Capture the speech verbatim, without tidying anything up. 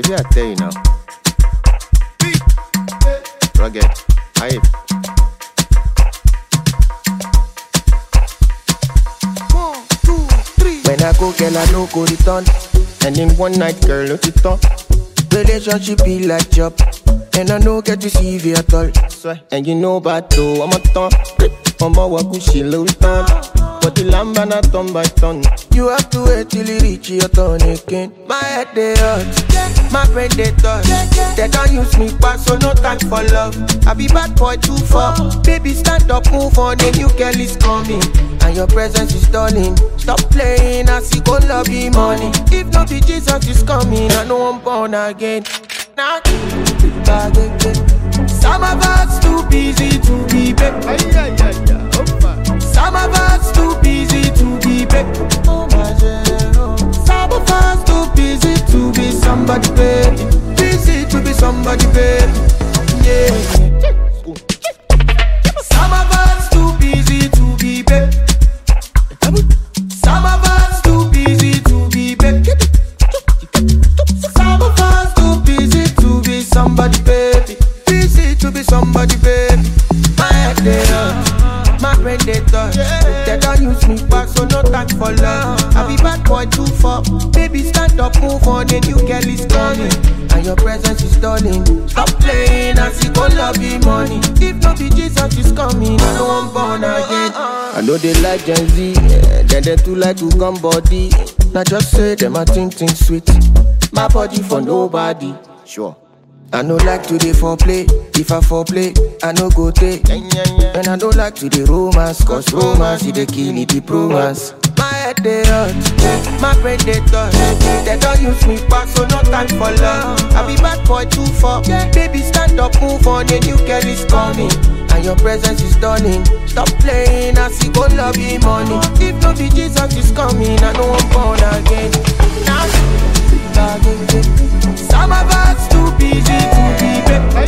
Maybe I tell you now. Rugged, hype. One, two, three. When I go, girl, I no go return. And in one night, girl, no it on. Relationship be like job, and I no get to see you at all. And you know about though, I'm a ton. I'm a wakushi low ton. But the lamb and a ton by ton. You have to wait till you reach your turn again. My head they hurt, my brain they touch. They don't use me back, so no time for love. I be bad boy too far. Baby stand up, move on, a new girl is coming. And your presence is stalling. Stop playing, I see go love you money. If not be Jesus is coming, I know I'm born again. Now, some of us too busy to be back. Some of us too busy to be back. Some of us too busy to be somebody, baby. Busy to be somebody, baby. Yeah. Some of us too busy to be back. Some of us too busy to be back. Some of us too busy to be somebody, baby. Busy to be somebody, baby. My head they hurt, my brain they touch. They don't use me back, so no time for love. I be bad boy too far. Baby stand up, move on, a new girl is coming. And your presence is stalling. Stop playing, I see go love you money. If not be Jesus is coming, I know I'm born again. I know they like Gen Z, yeah. Then they too like to come body. Now just say them I think things sweet. My body for nobody, sure. I no like to dey foreplay. If I foreplay, I no go take. And I don't like to dey romance, cause romance is the kill it, the romance. My head they hurt, my brain they touch. They don't use me back, so no time for love. I be bad boy too far. Baby stand up, move on, a new girl is coming. And your presence is stunning. Stop playing, I see go love you money. If not be Jesus is coming, I know I'm born again. Now, some of us too busy to be back.